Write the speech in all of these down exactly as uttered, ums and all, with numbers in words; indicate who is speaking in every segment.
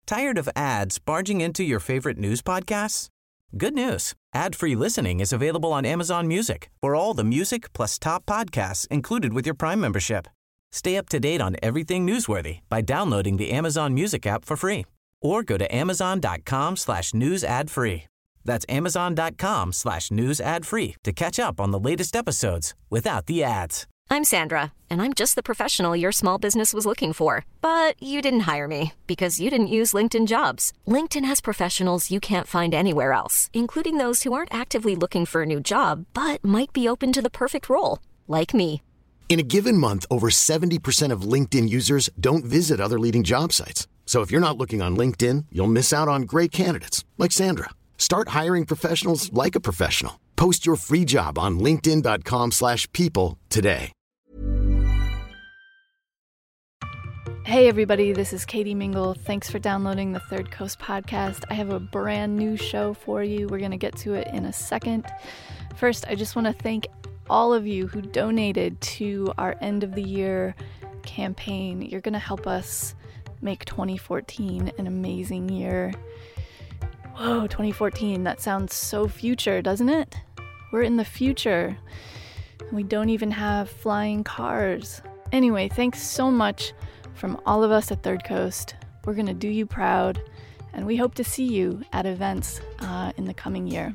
Speaker 1: Tired of ads barging into your favorite news podcasts? Good news. Ad-free listening is available on Amazon Music for all the music plus top podcasts included with your Prime membership. Stay up to date on everything newsworthy by downloading the Amazon Music app for free or go to amazon.com slash news ad free. That's amazon.com slash news ad free to catch up on the latest episodes without the ads.
Speaker 2: I'm Sandra, and I'm just the professional your small business was looking for. But you didn't hire me because you didn't use LinkedIn Jobs. LinkedIn has professionals you can't find anywhere else, including those who aren't actively looking for a new job, but might be open to the perfect role, like me.
Speaker 3: In a given month, over seventy percent of LinkedIn users don't visit other leading job sites. So if you're not looking on LinkedIn, you'll miss out on great candidates like Sandra. Start hiring professionals like a professional. Post your free job on linkedin.com slash people today.
Speaker 4: Hey everybody, this is Katie Mingle. Thanks for downloading the Third Coast podcast. I have a brand new show for you. We're going to get to it in a second. First, I just want to thank all of you who donated to our end of the year campaign. You're going to help us make twenty fourteen an amazing year. Whoa, twenty fourteen, that sounds so future, doesn't it? We're in the future. We don't even have flying cars. Anyway, thanks so much from all of us at Third Coast. We're going to do you proud, and we hope to see you at events uh, in the coming year.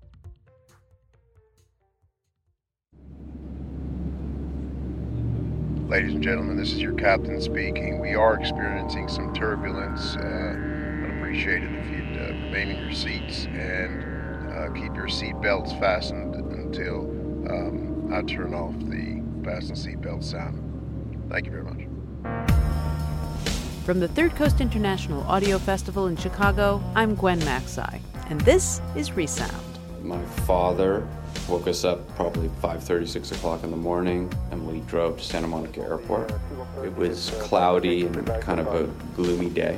Speaker 5: Ladies and gentlemen, this is your captain speaking. We are experiencing some turbulence. Uh, I'd appreciate it if you'd uh, remain in your seats and uh, keep your seat belts fastened until um, I turn off the fasten seatbelt sound. Thank you very much.
Speaker 6: From the Third Coast International Audio Festival in Chicago, I'm Gwen Macsai, and this is Resound.
Speaker 7: My father woke us up probably five thirty, six o'clock in the morning, and we drove to Santa Monica Airport. It was cloudy and kind of a gloomy day.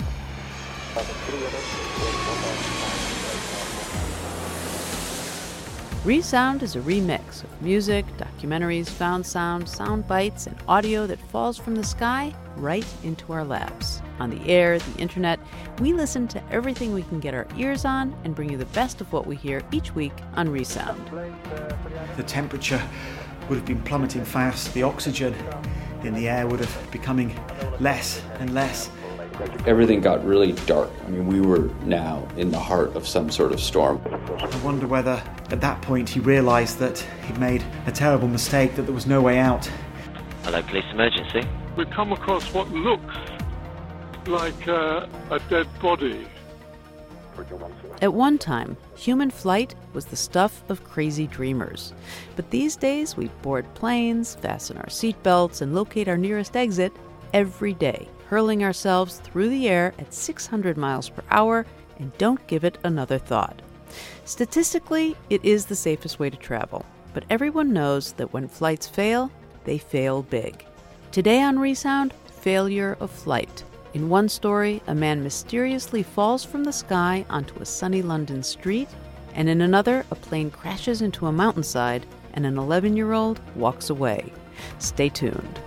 Speaker 6: Resound is a remix of music, documentaries, found sound, sound bites, and audio that falls from the sky right into our laps. On the air, the internet, we listen to everything we can get our ears on and bring you the best of what we hear each week on Resound.
Speaker 8: The temperature would have been plummeting fast. The oxygen in the air would have becoming less and less.
Speaker 7: Everything got really dark. I mean, we were now in the heart of some sort of storm.
Speaker 8: I wonder whether at that point he realised that he'd made a terrible mistake, that there was no way out.
Speaker 9: Hello, police emergency.
Speaker 10: We've come across what looks like uh, a dead body.
Speaker 6: At one time, human flight was the stuff of crazy dreamers. But these days, we board planes, fasten our seatbelts, and locate our nearest exit every day, hurling ourselves through the air at six hundred miles per hour and don't give it another thought. Statistically, it is the safest way to travel, but everyone knows that when flights fail, they fail big. Today on Resound, failure of flight. In one story, a man mysteriously falls from the sky onto a sunny London street, and in another, a plane crashes into a mountainside and an eleven-year-old walks away. Stay tuned.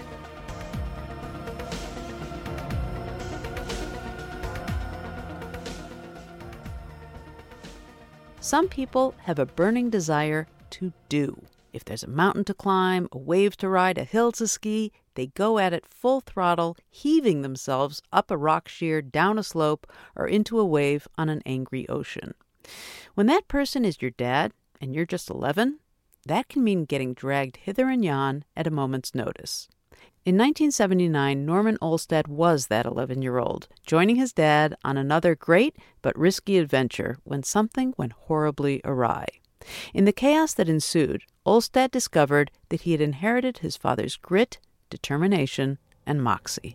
Speaker 6: Some people have a burning desire to do. If there's a mountain to climb, a wave to ride, a hill to ski, they go at it full throttle, heaving themselves up a rock sheer, down a slope, or into a wave on an angry ocean. When that person is your dad, and you're just eleven, that can mean getting dragged hither and yon at a moment's notice. In nineteen seventy-nine, Norman Olstad was that eleven-year-old, joining his dad on another great but risky adventure when something went horribly awry. In the chaos that ensued, Olstad discovered that he had inherited his father's grit, determination, and moxie.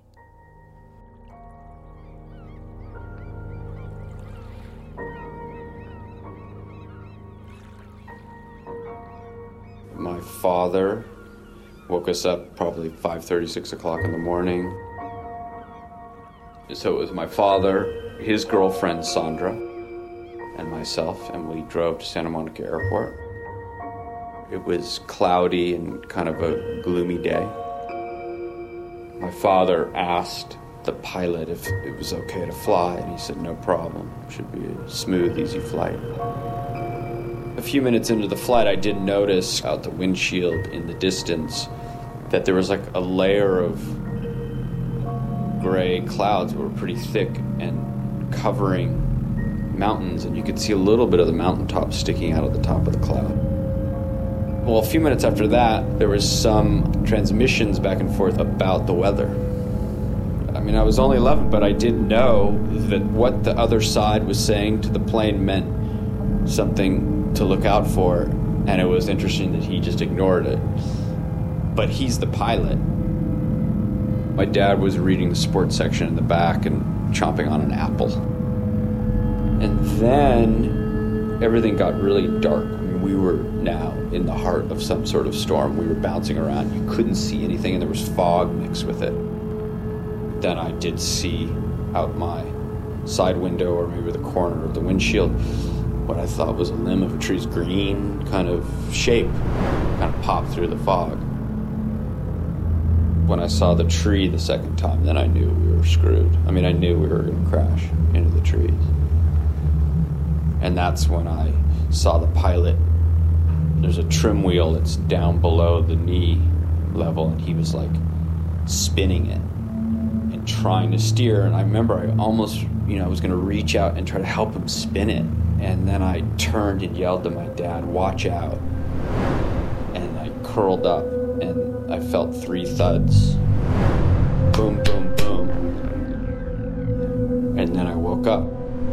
Speaker 7: My father woke us up probably five thirty, six o'clock in the morning. So it was my father, his girlfriend Sandra, and myself, and we drove to Santa Monica Airport. It was cloudy and kind of a gloomy day. My father asked the pilot if it was okay to fly, and he said no problem. Should be a smooth, easy flight. A few minutes into the flight, I did notice out the windshield in the distance that there was like a layer of gray clouds that were pretty thick and covering mountains, and you could see a little bit of the mountaintop sticking out of the top of the cloud. Well, a few minutes after that, there was some transmissions back and forth about the weather. I mean, I was only eleven, but I did know that what the other side was saying to the plane meant something to look out for, and it was interesting that he just ignored it. But he's the pilot. My dad was reading the sports section in the back and chomping on an apple. And then everything got really dark. I mean, we were now in the heart of some sort of storm. We were bouncing around. You couldn't see anything, and there was fog mixed with it. Then I did see out my side window, or maybe the corner of the windshield, what I thought was a limb of a tree's green kind of shape kind of popped through the fog. When I saw the tree the second time, then I knew we were screwed. I mean, I knew we were going to crash into the trees. And that's when I saw the pilot. There's a trim wheel that's down below the knee level, and he was like spinning it and trying to steer. And I remember I almost, you know, I was going to reach out and try to help him spin it. And then I turned and yelled to my dad, "Watch out." And I curled up, and I felt three thuds. Boom, boom, boom. And then I woke up.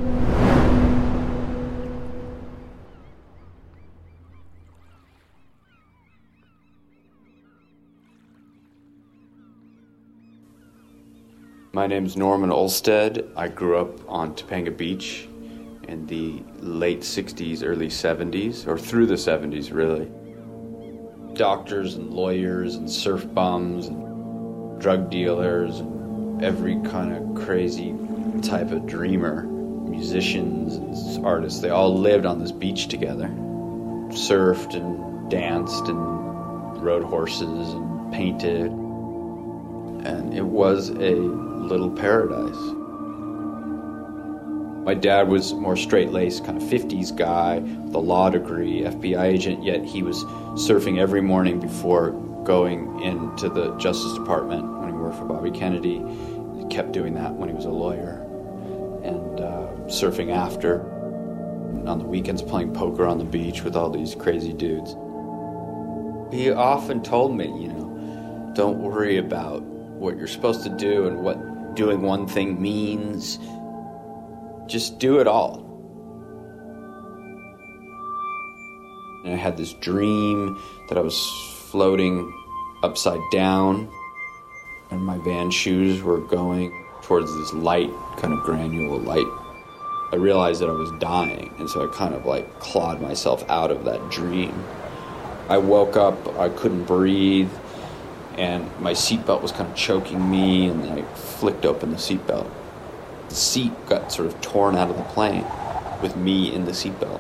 Speaker 7: My name's Norman Olstead. I grew up on Topanga Beach in the late sixties, early seventies, or through the seventies, really. Doctors and lawyers and surf bums and drug dealers and every kind of crazy type of dreamer, musicians and artists, they all lived on this beach together. Surfed and danced and rode horses and painted. And it was a little paradise. My dad was more straight-laced, kind of fifties guy with a law degree, F B I agent, yet he was surfing every morning before going into the Justice Department when he worked for Bobby Kennedy. He kept doing that when he was a lawyer. And uh, surfing after. And on the weekends playing poker on the beach with all these crazy dudes. He often told me, you know, don't worry about what you're supposed to do and what doing one thing means. Just do it all. And I had this dream that I was floating upside down and my van shoes were going towards this light, kind of granule light. I realized that I was dying, and so I kind of like clawed myself out of that dream. I woke up, I couldn't breathe, and my seatbelt was kind of choking me, and I flicked open the seatbelt. The seat got sort of torn out of the plane with me in the seatbelt.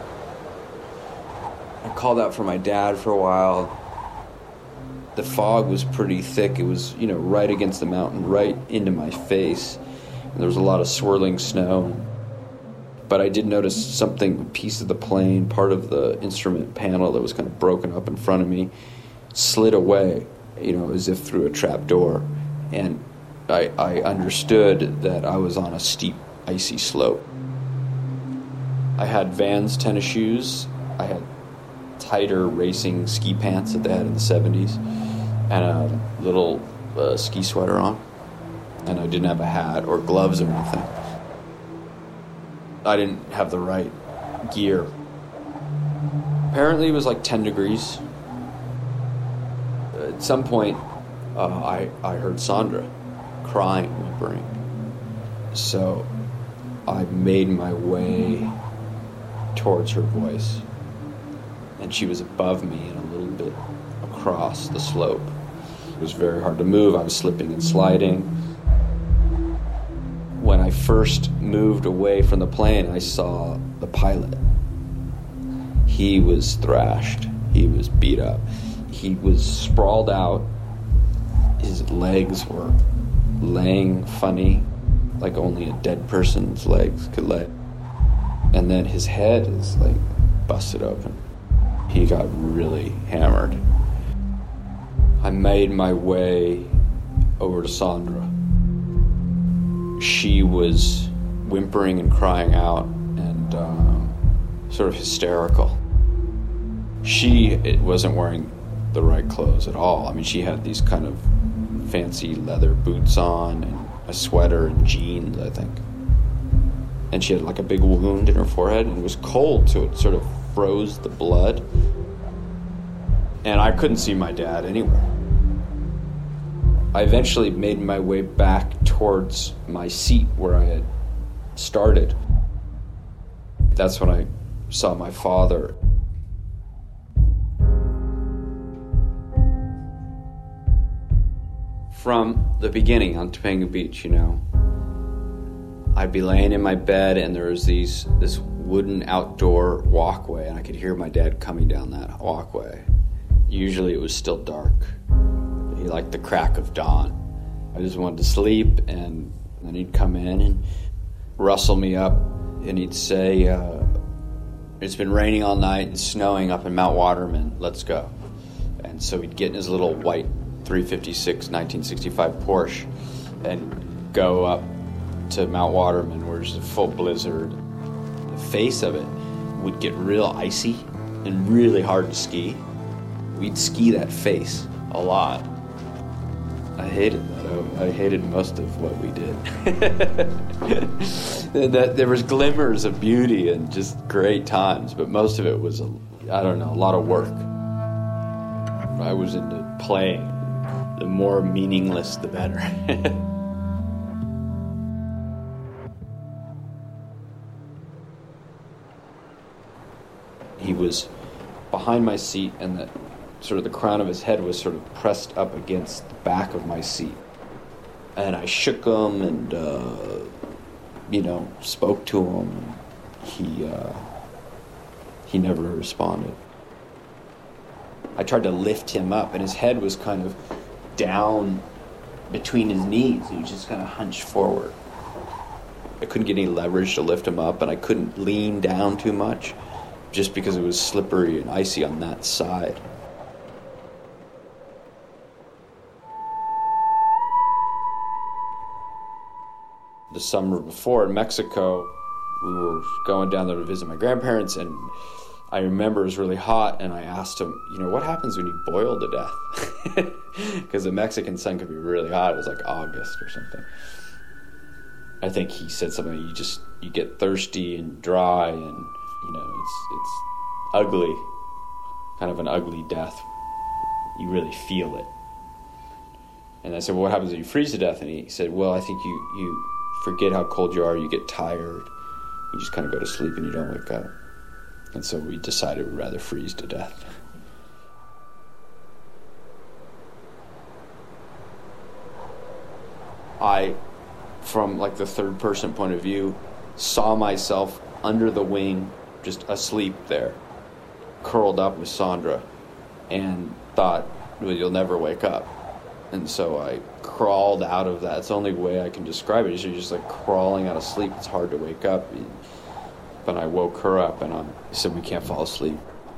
Speaker 7: I called out for my dad for a while. The fog was pretty thick. It was, you know, right against the mountain, right into my face. And there was a lot of swirling snow. But I did notice something, a piece of the plane, part of the instrument panel that was kind of broken up in front of me, slid away, you know, as if through a trap door. And I, I understood that I was on a steep, icy slope. I had Vans tennis shoes. I had tighter racing ski pants that they had in the seventies, and a little uh, ski sweater on. And I didn't have a hat or gloves or anything. I didn't have the right gear. Apparently it was like ten degrees. At some point, uh, I, I heard Sandra crying, whimpering. So I made my way towards her voice. And she was above me and a little bit across the slope. It was very hard to move. I was slipping and sliding. When I first moved away from the plane, I saw the pilot. He was thrashed. He was beat up. He was sprawled out. His legs were laying funny, like only a dead person's legs could lay. And then his head is like busted open. He got really hammered. I made my way over to Sandra. She was whimpering and crying out and um, sort of hysterical. She it wasn't wearing the right clothes at all. I mean, she had these kind of fancy leather boots on and a sweater and jeans, I think. And she had like a big wound in her forehead, and it was cold, so it sort of froze the blood. And I couldn't see my dad anywhere. I eventually made my way back towards my seat where I had started. That's when I saw my father. From the beginning on Topanga Beach, you know, I'd be laying in my bed and there was these this wooden outdoor walkway, and I could hear my dad coming down that walkway. Usually it was still dark. He liked the crack of dawn. I just wanted to sleep, and then he'd come in and rustle me up, and he'd say, uh, it's been raining all night and snowing up in Mount Waterman, let's go. And so he'd get in his little white three fifty-six nineteen sixty-five Porsche and go up to Mount Waterman, where there's a full blizzard. The face of it would get real icy and really hard to ski. We'd ski that face a lot. I hated that. I, I hated most of what we did. that, there was glimmers of beauty and just great times, but most of it was, a, I don't know, a lot of work. I was into playing. The more meaningless, the better. He was behind my seat, and the sort of the crown of his head was sort of pressed up against the back of my seat. And I shook him and, uh, you know, spoke to him. He, uh, he never responded. I tried to lift him up, and his head was kind of down between his knees. He was just kind of hunched forward. I couldn't get any leverage to lift him up, and I couldn't lean down too much, just because it was slippery and icy on that side. The summer before in Mexico, we were going down there to visit my grandparents, and I remember it was really hot, and I asked him, you know, what happens when you boil to death? Because the Mexican sun could be really hot. It was like August or something. I think he said something, you just, you get thirsty and dry, and, you know, it's it's ugly, kind of an ugly death. You really feel it. And I said, well, what happens if you freeze to death? And he said, well, I think you, you forget how cold you are, you get tired, you just kind of go to sleep and you don't wake up. And so we decided we'd rather freeze to death. I, from like the third person point of view, saw myself under the wing, just asleep there, curled up with Sandra, and thought, well, you'll never wake up. And so I crawled out of that. It's the only way I can describe it. You're just like crawling out of sleep. It's hard to wake up. But I woke her up, and I said, we can't fall asleep.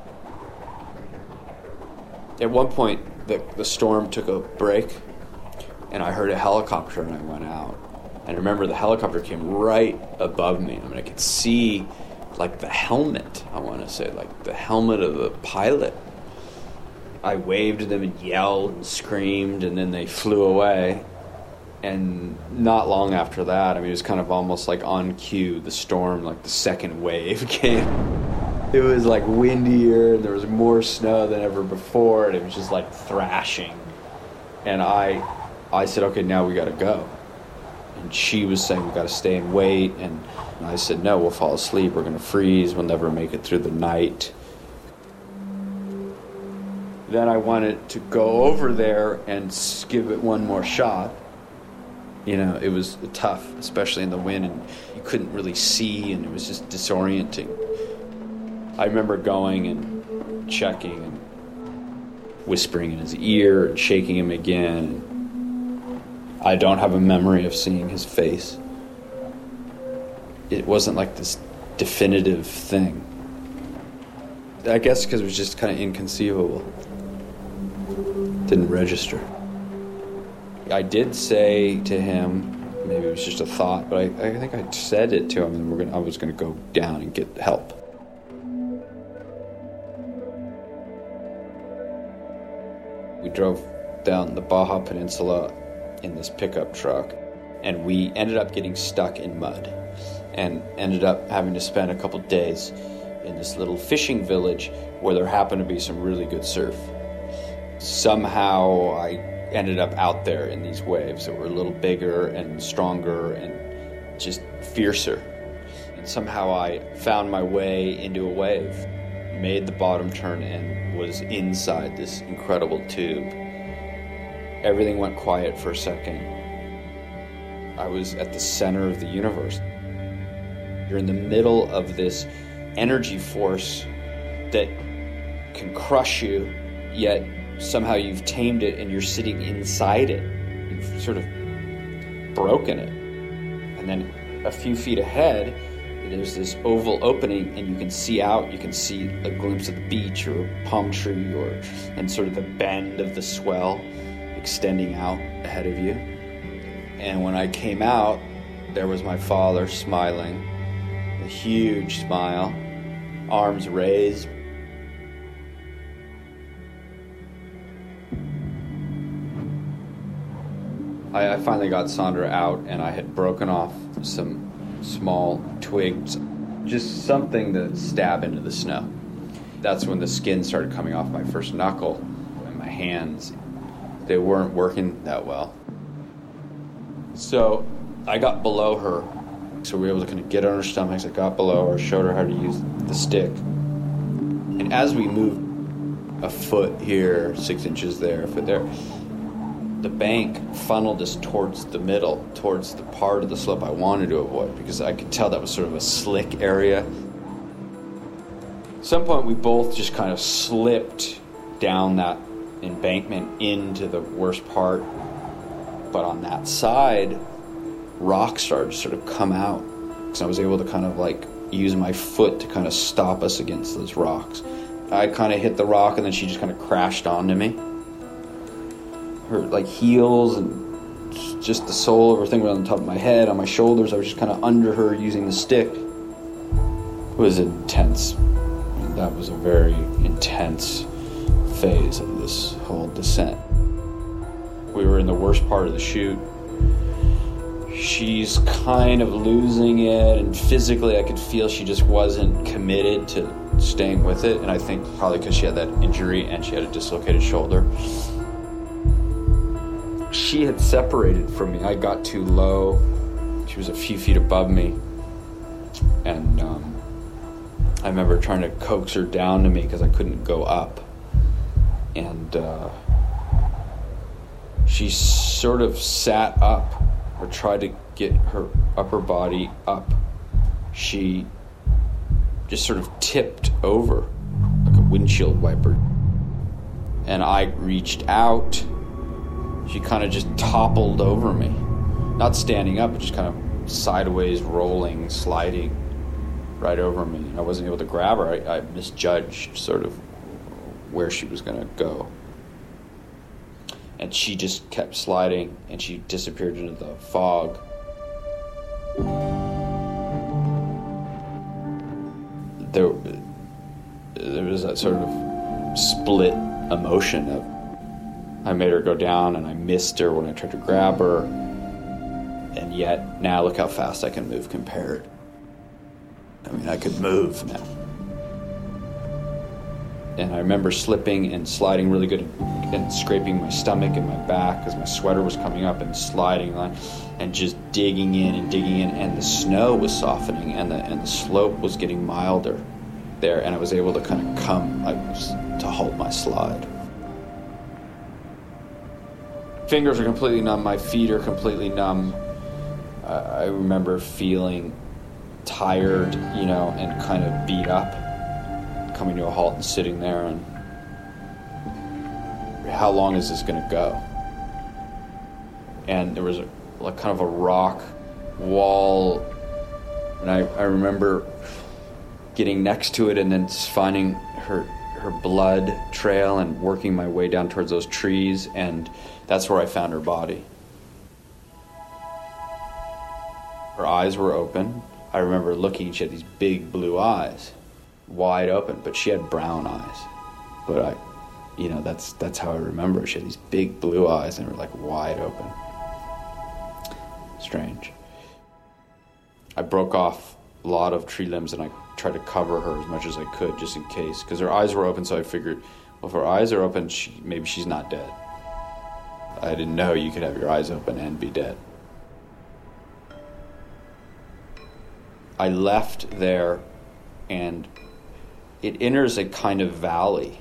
Speaker 7: At one point, the, the storm took a break, and I heard a helicopter, and I went out. And I remember the helicopter came right above me. I mean, I could see, like, the helmet, I want to say, like, the helmet of the pilot. I waved to them and yelled and screamed, and then they flew away. And not long after that, I mean, it was kind of almost like on cue, the storm, like the second wave came. It was like windier, and there was more snow than ever before, and it was just like thrashing. And I I said, okay, now we gotta go. And she was saying, we gotta stay and wait. And I said, no, we'll fall asleep, we're gonna freeze, we'll never make it through the night. Then I wanted to go over there and give it one more shot. You know, it was tough, especially in the wind, and you couldn't really see, and it was just disorienting. I remember going and checking and whispering in his ear and shaking him again. I don't have a memory of seeing his face. It wasn't like this definitive thing. I guess because it was just kind of inconceivable. Didn't register. I did say to him, maybe it was just a thought, but I, I think I said it to him, and we're gonna, I was going to go down and get help. We drove down the Baja Peninsula in this pickup truck, and we ended up getting stuck in mud and ended up having to spend a couple days in this little fishing village where there happened to be some really good surf. Somehow I ended up out there in these waves that were a little bigger and stronger and just fiercer. And somehow I found my way into a wave, made the bottom turn, and was inside this incredible tube. Everything went quiet for a second. I was at the center of the universe. You're in the middle of this energy force that can crush you, yet somehow you've tamed it and you're sitting inside it. You've sort of broken it. And then a few feet ahead, there's this oval opening, and you can see out, you can see a glimpse of the beach or a palm tree, or and sort of the bend of the swell extending out ahead of you. And when I came out, there was my father smiling, a huge smile, arms raised. I, I finally got Sandra out, and I had broken off some small twigs, just something to stab into the snow. That's when the skin started coming off my first knuckle and my hands. They weren't working that well. So I got below her, so we were able to kind of get on her stomach. I got below her, showed her how to use the stick. And as we moved a foot here, six inches there, a foot there, the bank funneled us towards the middle, towards the part of the slope I wanted to avoid, because I could tell that was sort of a slick area. At some point, we both just kind of slipped down that embankment into the worst part. But on that side, rocks started to sort of come out, because I was able to kind of like use my foot to kind of stop us against those rocks. I kind of hit the rock, and then she just kind of crashed onto me. Her like heels and just the sole of her thing was on the top of my head, on my shoulders. I was just kind of under her using the stick. It was intense. That was a very intense phase of this whole descent. We were in the worst part of the chute. She's kind of losing it, and physically I could feel she just wasn't committed to staying with it, and I think probably because she had that injury and she had a dislocated shoulder. She had separated from me. I got too low. She was a few feet above me. And um, I remember trying to coax her down to me because I couldn't go up. And uh, she sort of sat up, or tried to get her upper body up. She just sort of tipped over like a windshield wiper. And I reached out. She kind of just toppled over me. Not standing up, but just kind of sideways, rolling, sliding right over me. I wasn't able to grab her. I, I misjudged sort of where she was going to go. And she just kept sliding, and she disappeared into the fog. There, there was that sort of split emotion of, I made her go down, and I missed her when I tried to grab her. And yet, now look how fast I can move compared. I mean, I could move now. And I remember slipping and sliding really good and scraping my stomach and my back because my sweater was coming up and sliding on, and just digging in and digging in. And the snow was softening, and the and the slope was getting milder there. And I was able to kind of come like, to halt my slide. Fingers are completely numb. My feet are completely numb. Uh, I remember feeling tired, you know, and kind of beat up, coming to a halt and sitting there. And how long is this going to go? and there was a, like kind of a rock wall, and I, I remember getting next to it and then finding her her blood trail and working my way down towards those trees, and that's where I found her body. Her eyes were open. I remember looking, she had these big blue eyes, wide open, but she had brown eyes. But I, you know, that's that's how I remember her. She had these big blue eyes and they were like wide open. Strange. I broke off a lot of tree limbs and I tried to cover her as much as I could just in case, because her eyes were open, so I figured, well, if her eyes are open, she, maybe she's not dead. I didn't know you could have your eyes open and be dead. I left there, and it enters a kind of valley.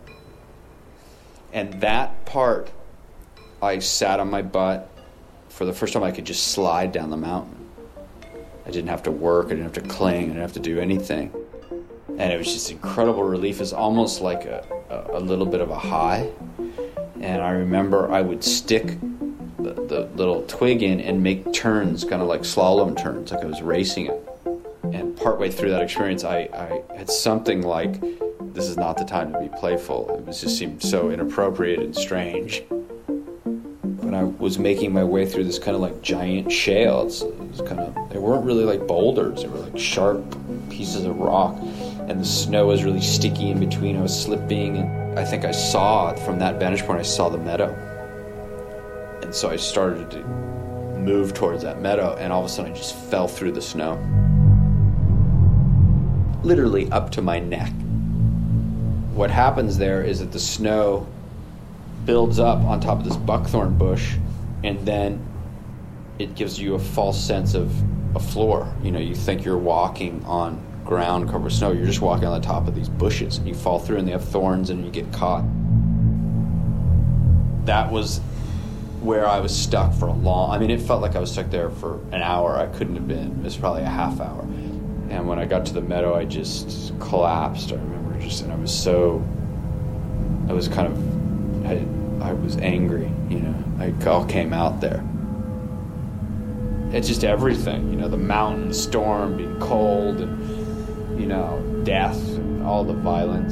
Speaker 7: And that part, I sat on my butt. For the first time, I could just slide down the mountain. I didn't have to work, I didn't have to cling, I didn't have to do anything. And it was just incredible relief. It's almost like a, a, a little bit of a high. And I remember I would stick the, the little twig in and make turns, kind of like slalom turns, like I was racing it. And partway through that experience, I, I had something like, this is not the time to be playful. It was just seemed so inappropriate and strange. When I was making my way through this kind of like giant shales, it was kind of, they weren't really like boulders, they were like sharp pieces of rock, and the snow was really sticky in between. I was slipping, and I think I saw, from that vantage point, I saw the meadow. And so I started to move towards that meadow, and all of a sudden I just fell through the snow. Literally up to my neck. What happens there is that the snow builds up on top of this buckthorn bush, and then it gives you a false sense of a floor. You know, you think you're walking on ground covered with snow. You're just walking on the top of these bushes, and you fall through, and they have thorns, and you get caught. That was where I was stuck for a long, I mean, it felt like I was stuck there for an hour. I couldn't have been. It was probably a half hour. And when I got to the meadow, I just collapsed. I remember just, and I was so, I was kind of, I, I was angry, you know. I all came out there. It's just everything, you know, the mountain storm, being cold, and, you know, death, and all the violence.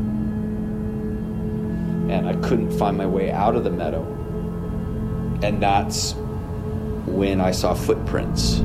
Speaker 7: And I couldn't find my way out of the meadow. And that's when I saw footprints.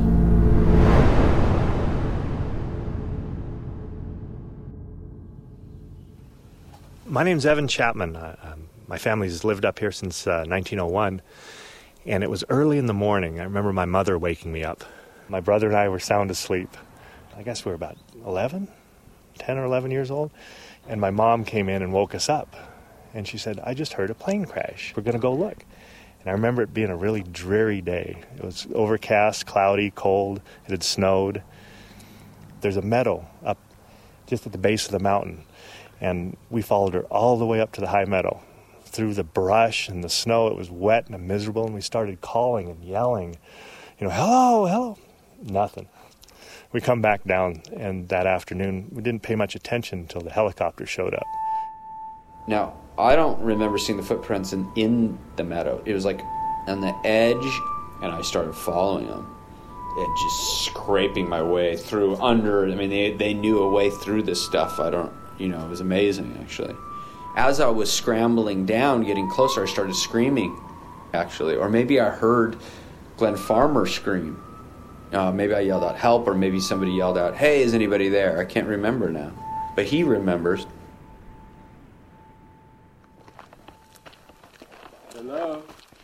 Speaker 11: My name's Evan Chapman. Uh, um, my family's lived up here since uh, nineteen oh one, and it was early in the morning. I remember my mother waking me up. My brother and I were sound asleep. I guess we were about eleven, ten or eleven years old, and my mom came in and woke us up, and she said, I just heard a plane crash. We're going to go look. And I remember it being a really dreary day. It was overcast, cloudy, cold. It had snowed. There's a meadow up just at the base of the mountain. And we followed her all the way up to the high meadow, through the brush and the snow. It was wet and miserable, and we started calling and yelling, you know, hello, hello. Nothing. We come back down, and that afternoon, we didn't pay much attention until the helicopter showed up.
Speaker 7: Now, I don't remember seeing the footprints in, in the meadow. It was like on the edge, and I started following them. And just scraping my way through, under, I mean, they, they knew a way through this stuff. I don't, you know, it was amazing, actually. As I was scrambling down, getting closer, I started screaming, actually. Or maybe I heard Glenn Farmer scream. Uh, maybe I yelled out, help, or maybe somebody yelled out, hey, is anybody there? I can't remember now. But he remembers.
Speaker 10: Hello?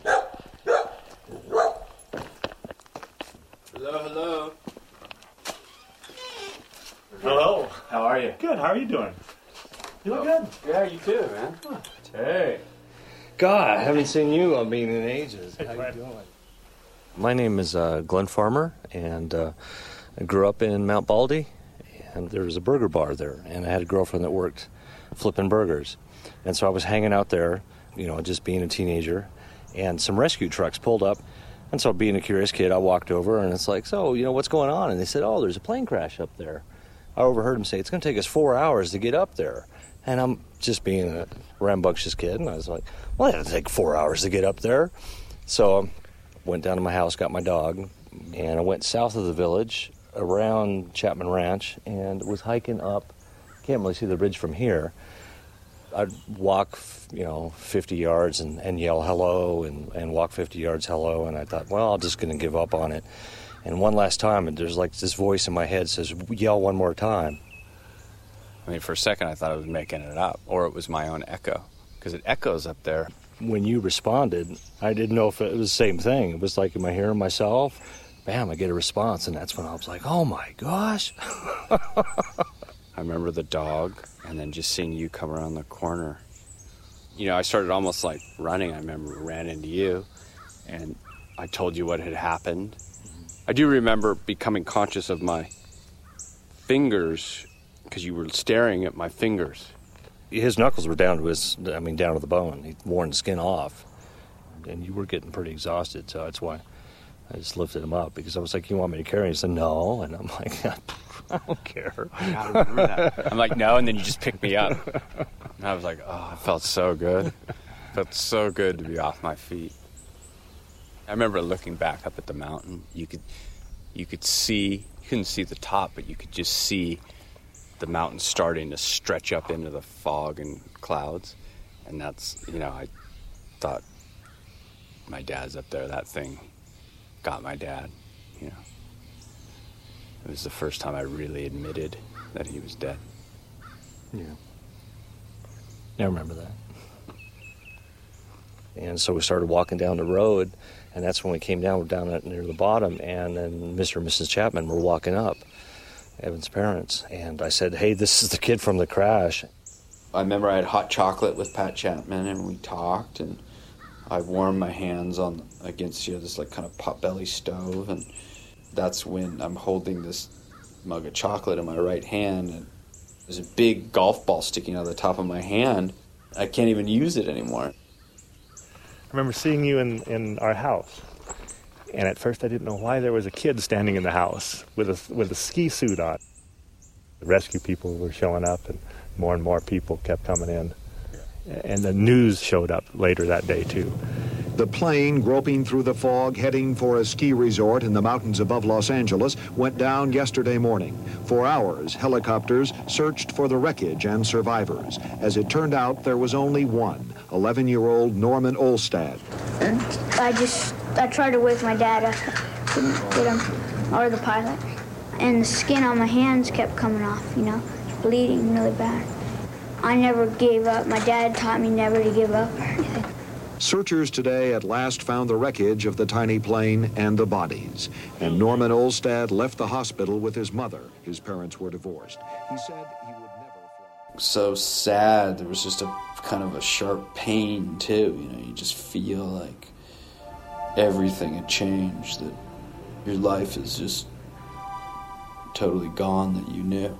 Speaker 10: Hello, hello.
Speaker 11: Hello, how are you? Good, how are you doing? You look good.
Speaker 12: Yeah, you too, man. Hey. God, I haven't seen you, I mean, in ages. How you doing?
Speaker 13: My name is uh, Glenn Farmer, and uh, I grew up in Mount Baldy, and there was a burger bar there, and I had a girlfriend that worked flipping burgers. And so I was hanging out there, you know, just being a teenager, and some rescue trucks pulled up. And so being a curious kid, I walked over, and it's like, so, you know, what's going on? And they said, oh, there's a plane crash up there. I overheard them say, it's going to take us four hours to get up there. And I'm just being a rambunctious kid, and I was like, well, it'll take four hours to get up there. So went down to my house, got my dog, and I went south of the village around Chapman Ranch and was hiking up. Can't really see the ridge from here. I'd walk, you know, fifty yards and, and yell hello and, and walk fifty yards hello, and I thought, well, I'm just going to give up on it. And one last time, and there's like this voice in my head says, yell one more time.
Speaker 7: I mean, for a second I thought I was making it up, or it was my own echo, because it echoes up there.
Speaker 13: When you responded, I didn't know if it was the same thing. It was like, am I hearing myself? Bam, I get a response, and that's when I was like, oh my gosh.
Speaker 7: I remember the dog, and then just seeing you come around the corner. You know, I started almost like running. I remember I ran into you, and I told you what had happened. I do remember becoming conscious of my fingers, because you were staring at my fingers.
Speaker 13: His knuckles were down to his, I mean, down to the bone. He'd worn the skin off, and you were getting pretty exhausted, so that's why I just lifted him up, because I was like, you want me to carry him? He said, no, and I'm like, I don't care.
Speaker 7: I gotta remember that. I'm like, no, and then you just picked me up. And I was like, oh, it felt so good. It felt so good to be off my feet. I remember looking back up at the mountain. You could, you could see, you couldn't see the top, but you could just see the mountain starting to stretch up into the fog and clouds. And that's, you know, I thought, my dad's up there, that thing got my dad, you know. It was the first time I really admitted that he was dead.
Speaker 13: Yeah. I remember that. And so we started walking down the road, and that's when we came down, we're down at, near the bottom, and then Mister and Missus Chapman were walking up, Evan's parents, and I said, hey, this is the kid from the crash.
Speaker 7: I remember I had hot chocolate with Pat Chapman, and we talked, and I warmed my hands on against, you know, this like kind of potbelly stove, and that's when I'm holding this mug of chocolate in my right hand, and there's a big golf ball sticking out of the top of my hand. I can't even use it anymore.
Speaker 11: I remember seeing you in, in our house, and at first I didn't know why there was a kid standing in the house with a, with a ski suit on. The rescue people were showing up, and more and more people kept coming in. And the news showed up later that day, too.
Speaker 14: The plane, groping through the fog, heading for a ski resort in the mountains above Los Angeles, went down yesterday morning. For hours, helicopters searched for the wreckage and survivors. As it turned out, there was only one, eleven-year-old Norman Olstad.
Speaker 15: I just, I tried to wake my dad up, couldn't get him, or the pilot. And the skin on my hands kept coming off, you know, bleeding really bad. I never gave up. My dad taught me never to give up or anything.
Speaker 14: Searchers today at last found the wreckage of the tiny plane and the bodies. And Norman Olstad left the hospital with his mother. His parents were divorced. He said he would never fly.
Speaker 7: So sad. There was just a kind of a sharp pain, too. You know, you just feel like everything had changed, that your life is just totally gone that you knew.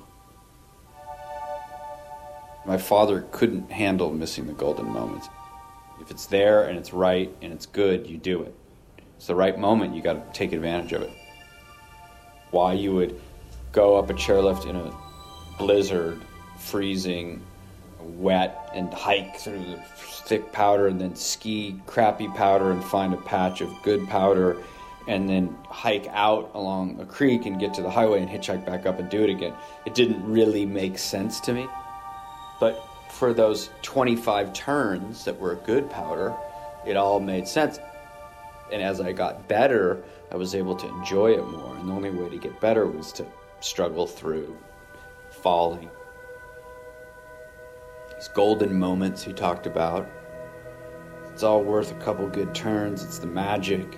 Speaker 7: My father couldn't handle missing the golden moments. If it's there and it's right and it's good, you do it. It's the right moment, you got to take advantage of it. Why you would go up a chairlift in a blizzard, freezing, wet, and hike through the thick powder, and then ski crappy powder and find a patch of good powder, and then hike out along a creek and get to the highway and hitchhike back up and do it again. It didn't really make sense to me. But for those twenty-five turns that were good powder, it all made sense. And as I got better, I was able to enjoy it more. And the only way to get better was to struggle through falling. These golden moments he talked about, it's all worth a couple good turns. It's the magic.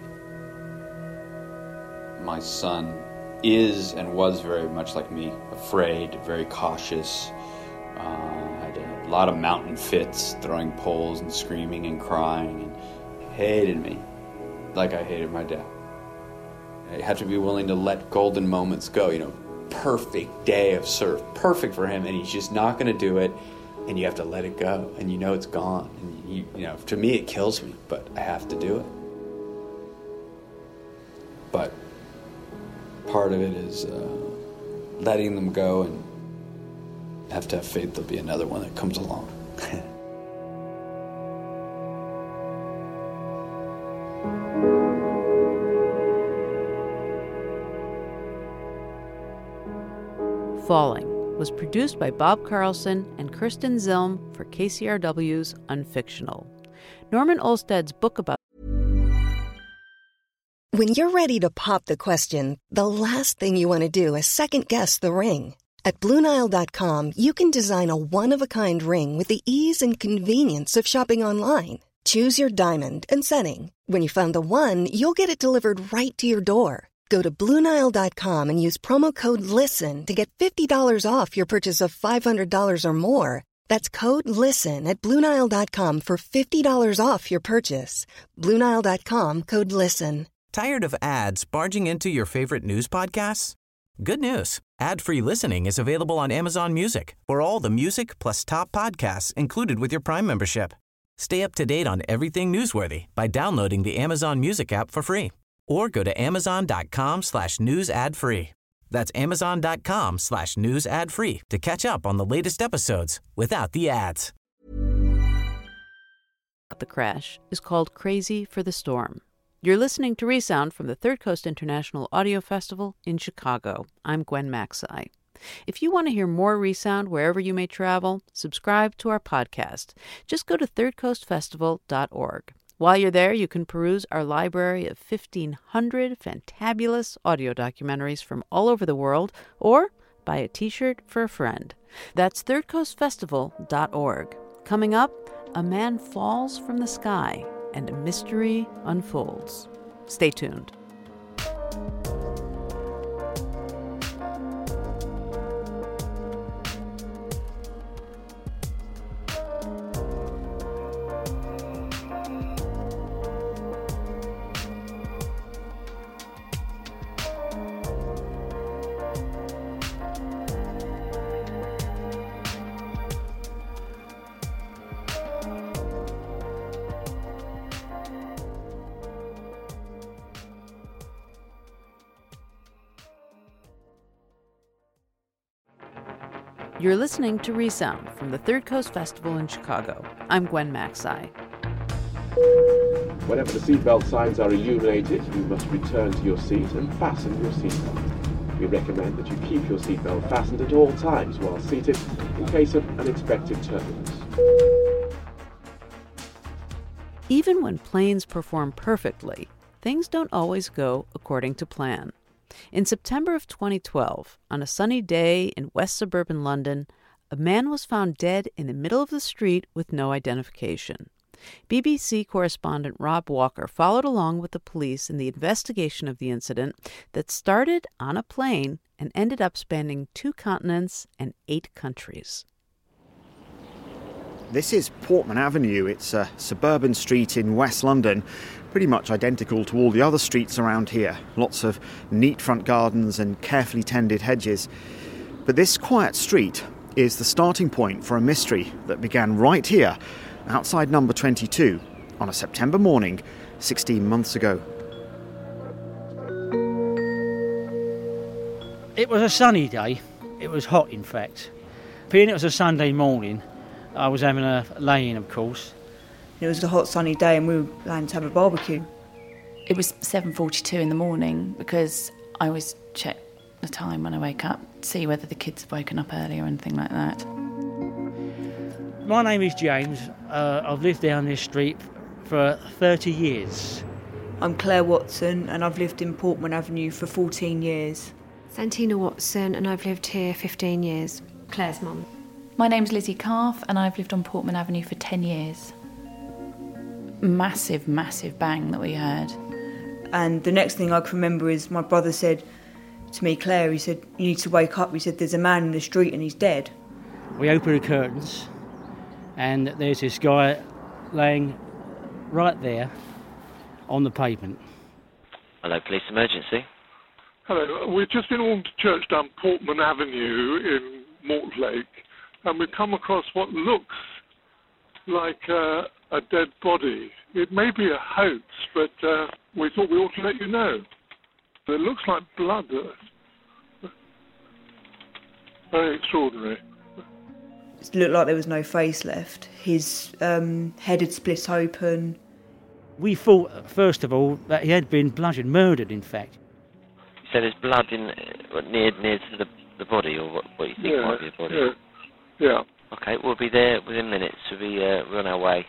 Speaker 7: My son is and was very much like me, afraid, very cautious. Uh, had a lot of mountain fits, throwing poles and screaming and crying, and hated me like I hated my dad. I have to be willing to let golden moments go. You know, perfect day of surf, perfect for him, and he's just not going to do it, and you have to let it go, and you know it's gone. And you, you know, to me it kills me, but I have to do it. But part of it is uh, letting them go, and have to have faith there'll be another one that comes along.
Speaker 6: Falling was produced by Bob Carlson and Kirsten Zilm for K C R W's Unfictional. Norman Olsted's book about
Speaker 16: When you're ready to pop the question, the last thing you want to do is second-guess the ring. At Blue Nile dot com, you can design a one-of-a-kind ring with the ease and convenience of shopping online. Choose your diamond and setting. When you find the one, you'll get it delivered right to your door. Go to Blue Nile dot com and use promo code LISTEN to get fifty dollars off your purchase of five hundred dollars or more. That's code LISTEN at Blue Nile dot com for fifty dollars off your purchase. Blue Nile dot com, code LISTEN.
Speaker 1: Tired of ads barging into your favorite news podcasts? Good news. Ad-free listening is available on Amazon Music for all the music plus top podcasts included with your Prime membership. Stay up to date on everything newsworthy by downloading the Amazon Music app for free or go to amazon.com slash news ad free. That's amazon.com slash news ad free to catch up on the latest episodes without the ads.
Speaker 6: the crash is called Crazy for the Storm. You're listening to Resound from the Third Coast International Audio Festival in Chicago. I'm Gwen Macsai. If you want to hear more Resound wherever you may travel, subscribe to our podcast. Just go to third coast festival dot org. While you're there, you can peruse our library of fifteen hundred fantabulous audio documentaries from all over the world, or buy a t-shirt for a friend. That's third coast festival dot org. Coming up, a man falls from the sky and a mystery unfolds. Stay tuned. You're listening to Resound from the Third Coast Festival in Chicago. I'm Gwen Macsai.
Speaker 17: Whenever the seatbelt signs are illuminated, you must return to your seat and fasten your seatbelt. We recommend that you keep your seatbelt fastened at all times while seated in case of unexpected turbulence.
Speaker 6: Even when planes perform perfectly, things don't always go according to plan. In September of twenty twelve, on a sunny day in west suburban London, a man was found dead in the middle of the street with no identification. B B C correspondent Rob Walker followed along with the police in the investigation of the incident that started on a plane and ended up spanning two continents and eight countries.
Speaker 8: This is Portman Avenue. It's a suburban street in West London, pretty much identical to all the other streets around here. Lots of neat front gardens and carefully tended hedges. But this quiet street is the starting point for a mystery that began right here, outside number twenty-two, on a September morning sixteen months ago.
Speaker 18: It was a sunny day. It was hot, in fact. Being it was a Sunday morning, I was having a lay-in, of course.
Speaker 19: It was a hot sunny day and we were planning to have a barbecue.
Speaker 20: It was seven forty-two in the morning because I always check the time when I wake up, see whether the kids have woken up early or anything like that.
Speaker 18: My name is James. Uh, I've lived down this street for thirty years.
Speaker 19: I'm Claire Watson and I've lived in Portman Avenue for fourteen years.
Speaker 21: Santina Watson and I've lived here fifteen years. Claire's mum.
Speaker 20: My name's Lizzie Calf and I've lived on Portman Avenue for ten years. Massive, massive bang that we heard.
Speaker 19: And the next thing I can remember is my brother said to me, Claire, he said, you need to wake up. He said, there's a man in the street and he's dead.
Speaker 18: We opened the curtains and there's this guy laying right there on the pavement.
Speaker 9: Hello, police emergency.
Speaker 10: Hello, we've just been on to church down Portman Avenue in Mortlake, and we've come across what looks like uh, a dead body. It may be a hoax, but uh, we thought we ought to let you know. It looks like blood. Very extraordinary.
Speaker 19: It looked like there was no face left. His um, head had split open.
Speaker 18: We thought, first of all, that he had been bludgeoned, murdered, in fact.
Speaker 9: You said there's blood in uh, near near to the the body, or what, what you think
Speaker 10: yeah,
Speaker 9: might be a body?
Speaker 10: Yeah. yeah.
Speaker 9: Okay, we'll be there within minutes. We'll be uh, we're on our way.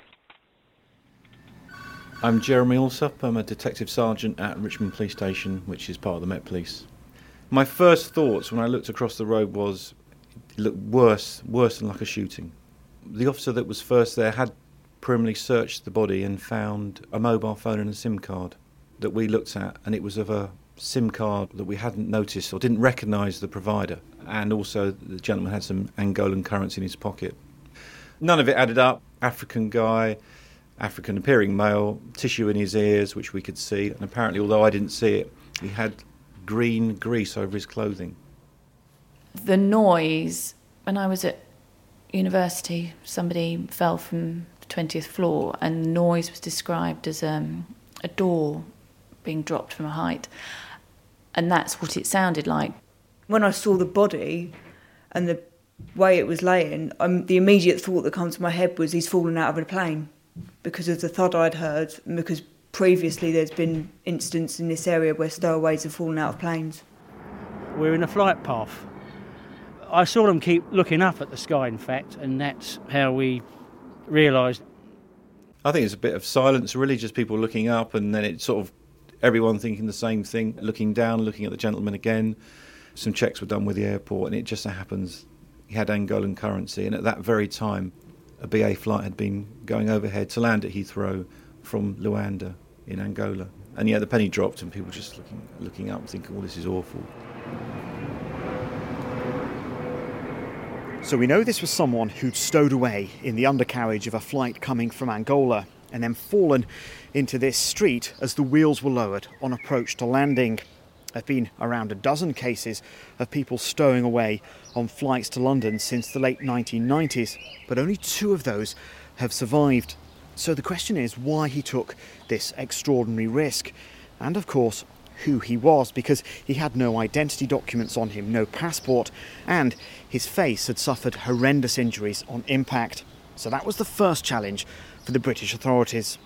Speaker 2: I'm Jeremy Alsop. I'm a detective sergeant at Richmond Police Station, which is part of the Met Police. My first thoughts when I looked across the road was, it looked worse, worse than like a shooting. The officer that was first there had preliminarily searched the body and found a mobile phone and a SIM card that we looked at, and it was of a SIM card that we hadn't noticed or didn't recognise the provider, and also the gentleman had some Angolan currency in his pocket. None of it added up. African guy, African appearing male, tissue in his ears which we could see, and apparently, although I didn't see it, he had green grease over his clothing.
Speaker 20: The noise, when I was at university, somebody fell from the twentieth floor, and the noise was described as um, a door being dropped from a height. And that's what it sounded like.
Speaker 19: When I saw the body and the way it was laying, um, the immediate thought that comes to my head was he's fallen out of a plane because of the thud I'd heard, and because previously there's been incidents in this area where stowaways have fallen out of planes.
Speaker 18: We're in a flight path. I saw them keep looking up at the sky, in fact, and that's how we realised.
Speaker 2: I think it's a bit of silence, really, just people looking up, and then it's sort of everyone thinking the same thing, looking down, looking at the gentleman again. Some checks were done with the airport, and it just so happens he had Angolan currency, and at that very time a B A flight had been going overhead to land at Heathrow from Luanda in Angola. And yeah, the penny dropped, and people just looking looking up thinking, oh, this is awful.
Speaker 8: So we know this was someone who'd stowed away in the undercarriage of a flight coming from Angola and then fallen into this street as the wheels were lowered on approach to landing. There have been around a dozen cases of people stowing away on flights to London since the late nineteen nineties, but only two of those have survived. So the question is why he took this extraordinary risk, and of course who he was, because he had no identity documents on him, no passport, and his face had suffered horrendous injuries on impact. So that was the first challenge for the British authorities.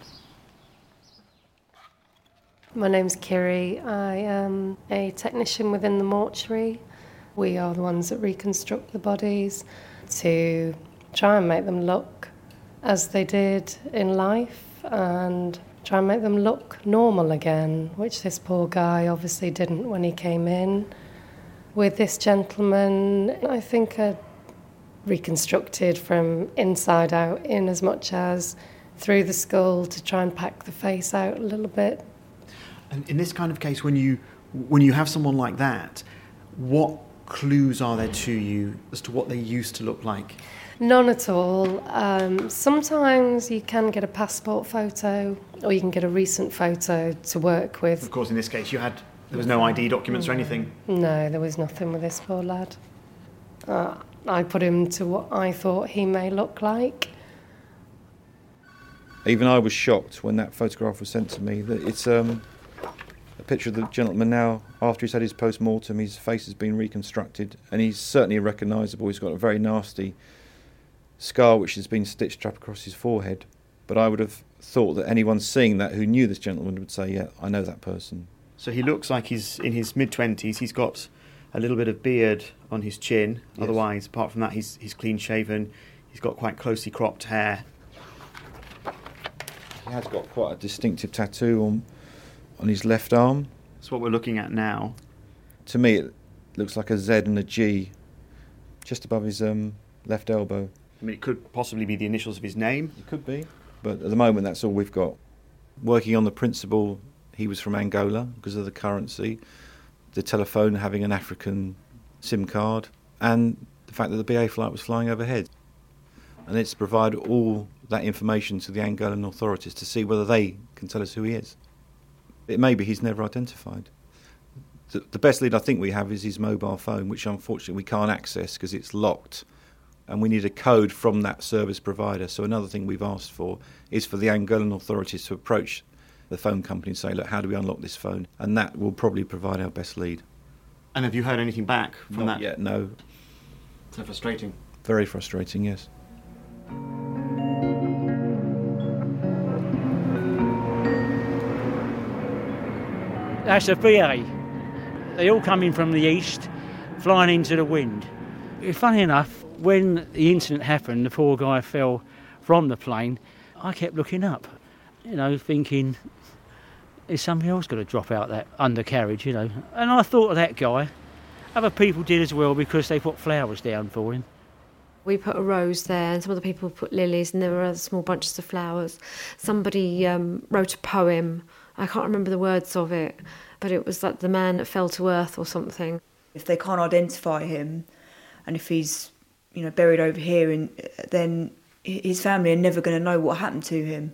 Speaker 22: My name's Kiri. I am a technician within the mortuary. We are the ones that reconstruct the bodies to try and make them look as they did in life and try and make them look normal again, which this poor guy obviously didn't when he came in. With this gentleman, I think I reconstructed from inside out in as much as through the skull to try and pack the face out a little bit.
Speaker 8: And in this kind of case, when you when you have someone like that, what clues are there to you as to what they used to look like?
Speaker 22: None at all. Um, sometimes you can get a passport photo, or you can get a recent photo to work with.
Speaker 8: Of course, in this case, you had there was no I D documents or anything.
Speaker 22: No, there was nothing with this poor lad. Uh, I put him to what I thought he may look like.
Speaker 2: Even I was shocked when that photograph was sent to me. That it's um, a picture of the gentleman now after he's had his post-mortem. His face has been reconstructed, and he's certainly recognisable. He's got a very nasty scar which has been stitched up across his forehead. But I would have thought that anyone seeing that who knew this gentleman would say, yeah, I know that person.
Speaker 8: So he looks like he's in his mid-twenties. He's got a little bit of beard on his chin. Yes. Otherwise, apart from that, he's he's clean-shaven. He's got quite closely cropped hair.
Speaker 2: He has got quite a distinctive tattoo on on his left arm.
Speaker 8: That's what we're looking at now.
Speaker 2: To me, it looks like a Z and a G just above his um, left elbow.
Speaker 8: I mean, it could possibly be the initials of his name.
Speaker 2: It could be. But at the moment, that's all we've got. Working on the principle, he was from Angola because of the currency, the telephone having an African SIM card, and the fact that the B A flight was flying overhead. And it's to provide all that information to the Angolan authorities to see whether they can tell us who he is. It may be he's never identified. The, the best lead I think we have is his mobile phone, which unfortunately we can't access because it's locked. And we need a code from that service provider. So another thing we've asked for is for the Angolan authorities to approach the phone company and say, look, how do we unlock this phone? And that will probably provide our best lead.
Speaker 8: And have you heard anything back from
Speaker 2: Not
Speaker 8: that?
Speaker 2: yet, no.
Speaker 8: So frustrating.
Speaker 2: Very frustrating, yes.
Speaker 18: That's a B A. They all come in from the east. flying into the wind. Funny enough, when the incident happened, the poor guy fell from the plane, I kept looking up, you know, thinking, is somebody else going to drop out that undercarriage, you know? And I thought of that guy. Other people did as well because they put flowers down for him.
Speaker 21: We put a rose there and some other people put lilies and there were other small bunches of flowers. Somebody um, wrote a poem. I can't remember the words of it, but it was like the man that fell to earth or something.
Speaker 19: If they can't identify him and if he's, you know, buried over here, and then his family are never going to know what happened to him.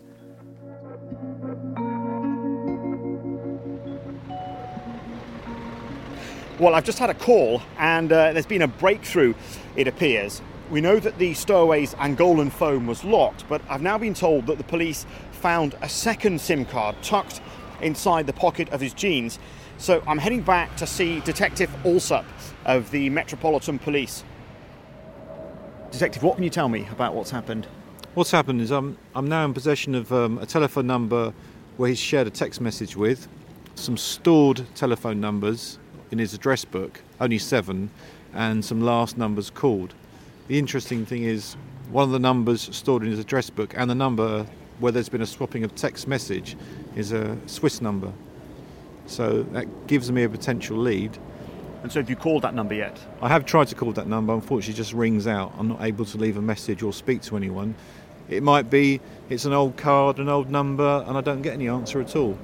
Speaker 8: Well, I've just had a call and uh, there's been a breakthrough, it appears. We know that the stowaway's Angolan phone was locked, but I've now been told that the police found a second SIM card tucked inside the pocket of his jeans. So I'm heading back to see Detective Alsop of the Metropolitan Police. Detective, what can you tell me about what's happened?
Speaker 2: What's happened is I'm, I'm now in possession of um, a telephone number where he's shared a text message with, some stored telephone numbers in his address book, only seven, and some last numbers called. The interesting thing is one of the numbers stored in his address book and the number where there's been a swapping of text message is a Swiss number. So that gives me a potential lead.
Speaker 8: And so have you called that number yet?
Speaker 2: I have tried to call that number, unfortunately it just rings out. I'm not able to leave a message or speak to anyone. It might be it's an old card, an old number, and I don't get any answer at all.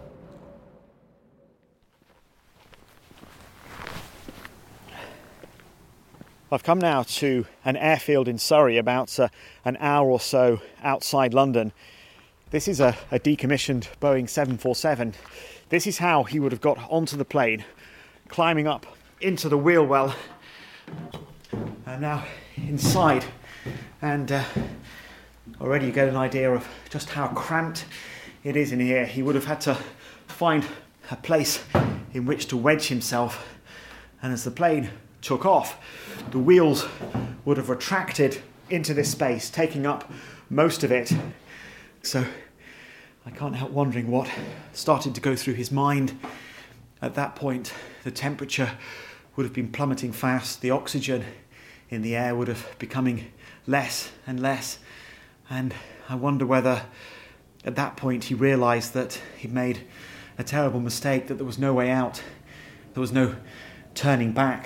Speaker 8: I've come now to an airfield in Surrey, about uh, an hour or so outside London. This is a, a decommissioned Boeing seven forty-seven. This is how he would have got onto the plane, climbing up into the wheel well. I'm now inside, and uh, already you get an idea of just how cramped it is in here. He would have had to find a place in which to wedge himself, and as the plane took off, the wheels would have retracted into this space, taking up most of it. So I can't help wondering what started to go through his mind. At that point, the temperature would have been plummeting fast, the oxygen in the air would have becoming less and less, and I wonder whether at that point he realised that he'd made a terrible mistake, that there was no way out, there was no turning back.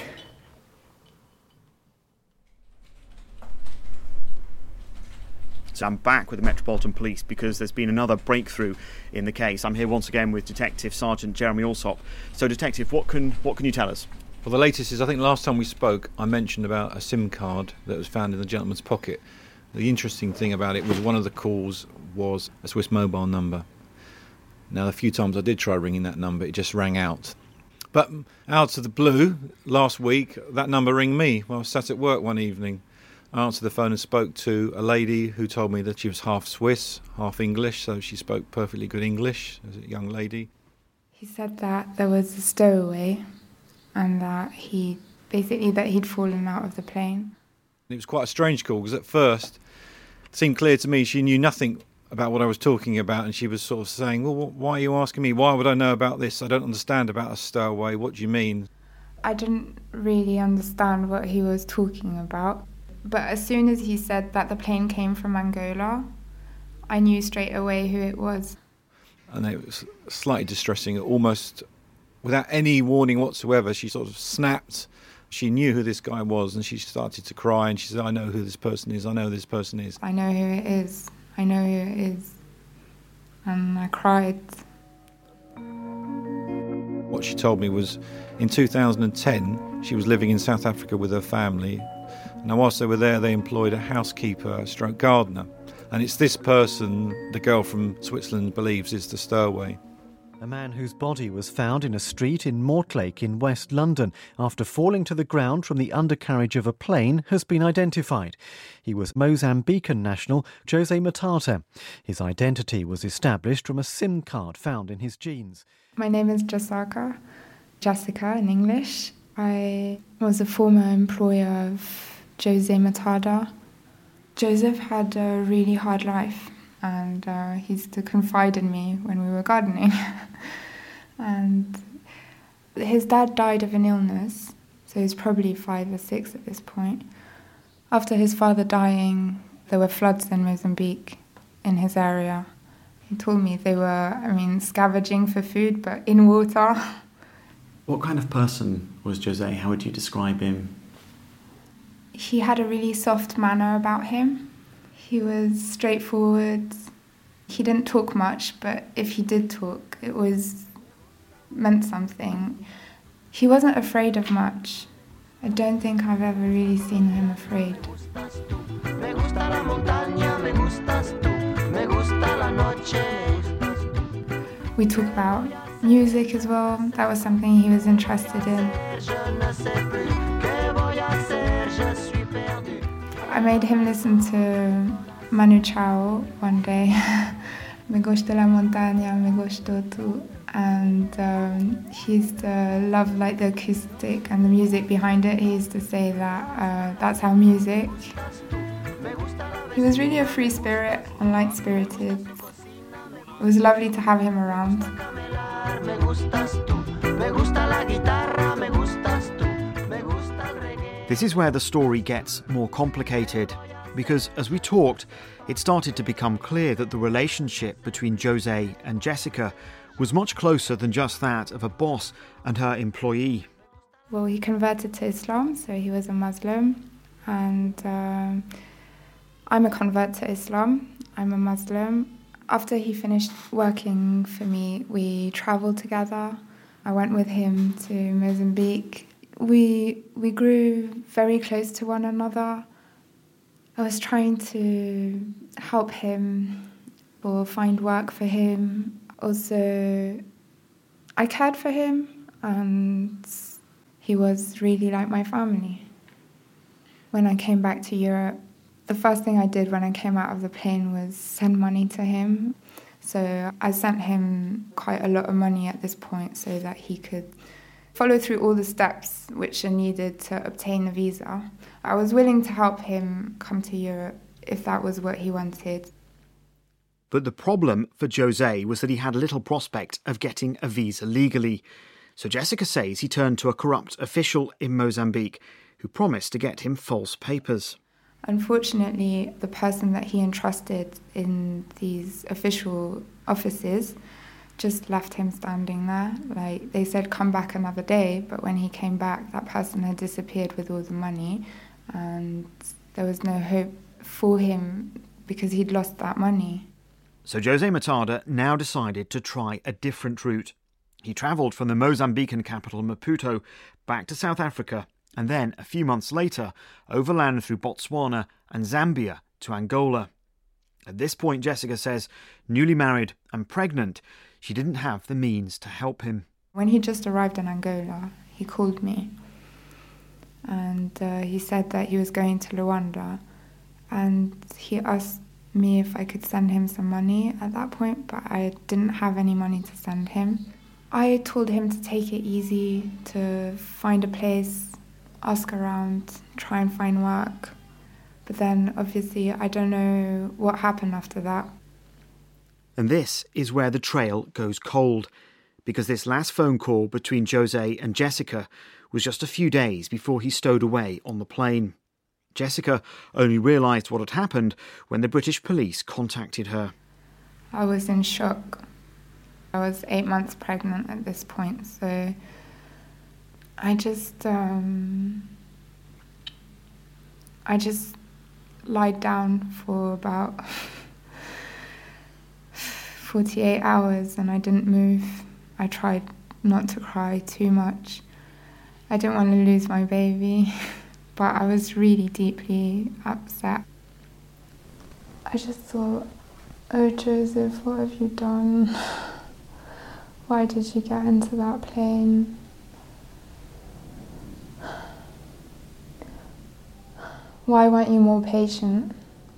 Speaker 8: So I'm back with the Metropolitan Police because there's been another breakthrough in the case. I'm here once again with Detective Sergeant Jeremy Alsop. So, Detective, what can what can you tell us?
Speaker 2: Well, the latest is, I think last time we spoke, I mentioned about a SIM card that was found in the gentleman's pocket. The interesting thing about it was one of the calls was a Swiss mobile number. Now, a few times I did try ringing that number, it just rang out. But out of the blue, last week, that number rang me while I was sat at work one evening. I answered the phone and spoke to a lady who told me that she was half Swiss, half English, so she spoke perfectly good English as a young lady.
Speaker 3: He said that there was a stowaway and that he basically that he'd fallen out of the plane.
Speaker 2: It was quite a strange call because at first it seemed clear to me she knew nothing about what I was talking about, and she was sort of saying, well, why are you asking me? Why would I know about this? I don't understand about a stowaway. What do you mean?
Speaker 3: I didn't really understand what he was talking about. But as soon as he said that the plane came from Angola, I knew straight away who it was.
Speaker 2: And it was slightly distressing. Almost without any warning whatsoever, she sort of snapped. She knew who this guy was and she started to cry and she said, I know who this person is, I know who this person is.
Speaker 3: I know who it is, I know who it is. And I cried.
Speaker 2: What she told me was in two thousand ten, she was living in South Africa with her family. Now, whilst they were there, they employed a housekeeper, stroke gardener. And it's this person, the girl from Switzerland believes, is the stowaway.
Speaker 4: A man whose body was found in a street in Mortlake in West London after falling to the ground from the undercarriage of a plane has been identified. He was Mozambican national Jose Matata. His identity was established from a SIM card found in his jeans.
Speaker 3: My name is Jasaka, Jessica in English. I was a former employer of Jose Matada. Joseph had a really hard life, and uh, he used to confide in me when we were gardening. And his dad died of an illness, so so he's probably five or six at this point. After his father dying, there were floods in Mozambique, in his area. He told me they were, I mean, scavenging for food, but in water.
Speaker 5: What kind of person was Jose? How would you describe him?
Speaker 3: He had a really soft manner about him. He was straightforward. He didn't talk much, but if he did talk, it was meant something. He wasn't afraid of much. I don't think I've ever really seen him afraid. We talk about music as well. That was something he was interested in. I made him listen to Manu Chao one day. Me gusta la montaña, me gusto tú. And um, he used to love like the acoustic and the music behind it. He used to say that uh, that's our music. He was really a free spirit and light-spirited. It was lovely to have him around.
Speaker 8: This is where the story gets more complicated, because as we talked, it started to become clear that the relationship between Jose and Jessica was much closer than just that of a boss and her employee.
Speaker 3: Well, he converted to Islam, so he was a Muslim, and um, I'm a convert to Islam. I'm a Muslim. After he finished working for me, we travelled together. I went with him to Mozambique. We we grew very close to one another. I was trying to help him or find work for him. Also, I cared for him, and he was really like my family. When I came back to Europe, the first thing I did when I came out of the plane was send money to him. So I sent him quite a lot of money at this point so that he could follow through all the steps which are needed to obtain a visa. I was willing to help him come to Europe if that was what he wanted.
Speaker 8: But the problem for Jose was that he had little prospect of getting a visa legally. So Jessica says he turned to a corrupt official in Mozambique who promised to get him false papers.
Speaker 3: Unfortunately, the person that he entrusted in these official offices just left him standing there. Like, they said, come back another day, but when he came back, that person had disappeared with all the money, and there was no hope for him because he'd lost that money.
Speaker 8: So Jose Matada now decided to try a different route. He travelled from the Mozambican capital, Maputo, back to South Africa, and then, a few months later, overland through Botswana and Zambia to Angola. At this point, Jessica says, newly married and pregnant, she didn't have the means to help him.
Speaker 3: When he just arrived in Angola, he called me, and uh, he said that he was going to Luanda, and he asked me if I could send him some money at that point, but I didn't have any money to send him. I told him to take it easy, to find a place, ask around, try and find work. But then, obviously, I don't know what happened after that.
Speaker 8: And this is where the trail goes cold, because this last phone call between Jose and Jessica was just a few days before he stowed away on the plane. Jessica only realised what had happened when the British police contacted her.
Speaker 3: I was in shock. I was eight months pregnant at this point, so I just, um, I just lied down for about forty-eight hours and I didn't move. I tried not to cry too much. I didn't want to lose my baby, but I was really deeply upset. I just thought, oh Joseph, what have you done? Why did you get into that plane? Why weren't you more patient?